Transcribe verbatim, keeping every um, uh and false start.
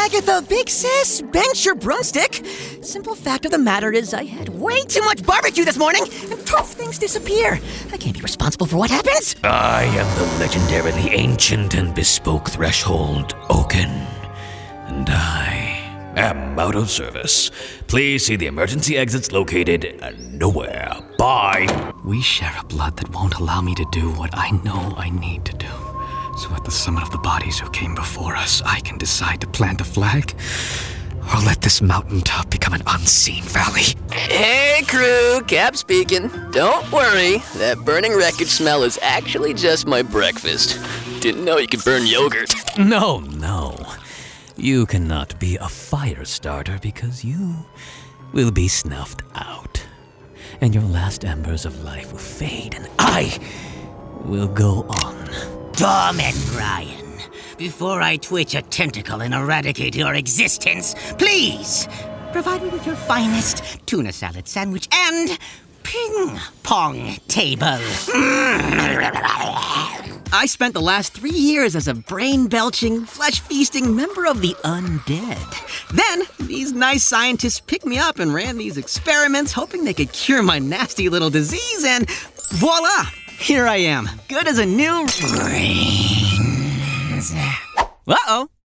Agatha, big sis, bench your broomstick. Simple fact of the matter is I had way too much barbecue this morning, and poof, things disappear. I can't be responsible for what happens. I am the legendarily ancient and bespoke Threshold Oaken, and I am out of service. Please see the emergency exits located nowhere. Bye. We share a blood that won't allow me to do what I know I need to do. So at the summit of the bodies who came before us, I can decide to plant a flag, or let this mountaintop become an unseen valley. Hey crew, Cap speaking. Don't worry, that burning wreckage smell is actually just my breakfast. Didn't know you could burn yogurt. No, no. You cannot be a fire starter because you will be snuffed out. And your last embers of life will fade, and I will go on. Torment, Brian. Before I twitch a tentacle and eradicate your existence, please provide me with your finest tuna salad sandwich and ping-pong table. I spent the last three years as a brain-belching, flesh-feasting member of the undead. Then, these nice scientists picked me up and ran these experiments hoping they could cure my nasty little disease, and voila! Here I am, good as a new brains. Uh-oh.